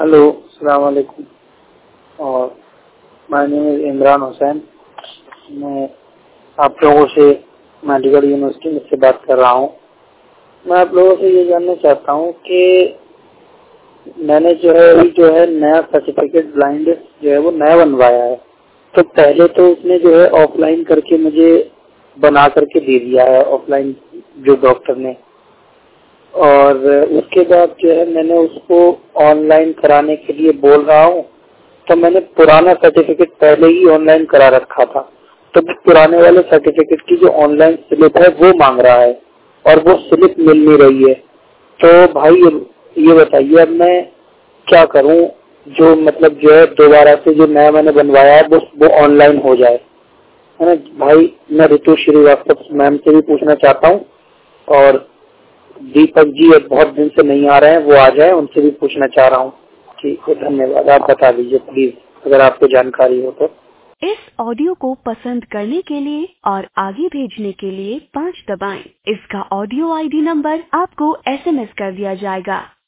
Hello, अस्सलाम वालेकुम। और my name is Imran Hussain. मैं आप लोगों से मेडिकल यूनिवर्सिटी में से बात कर रहा हूँ। मैं आप लोगों से ये जानना चाहता हूँ कि मैंने जो है नया सर्टिफिकेट ब्लाइंड जो है वो नया बनवाया है। तो पहले तो उसने जो है ऑफलाइन करके मुझे बना करके दे दिया है, ऑफलाइन जो डॉक्टर ने। और उसके बाद जो है मैंने उसको ऑनलाइन कराने के लिए बोल रहा हूँ। तो मैंने पुराना सर्टिफिकेट पहले ही ऑनलाइन करा रखा था, तो पुराने वाले सर्टिफिकेट की जो ऑनलाइन स्लिप है वो मांग रहा है और वो स्लिप मिल नहीं रही है। तो भाई ये बताइए अब मैं क्या करूं, जो मतलब जो है दोबारा से जो नया मैंने बनवाया है वो ऑनलाइन हो जाए, है ना भाई। मैं ऋतु श्रीवास्तव मैम से भी पूछना चाहता हूँ, और दीपक जी अब बहुत दिन से नहीं आ रहे हैं, वो आ जाए, उनसे भी पूछना चाह रहा हूँ। ठीक है, धन्यवाद। आप बता दीजिए प्लीज, अगर आपको जानकारी हो तो। इस ऑडियो को पसंद करने के लिए और आगे भेजने के लिए 5 दबाएं। इसका ऑडियो आईडी नंबर आपको SMS कर दिया जाएगा।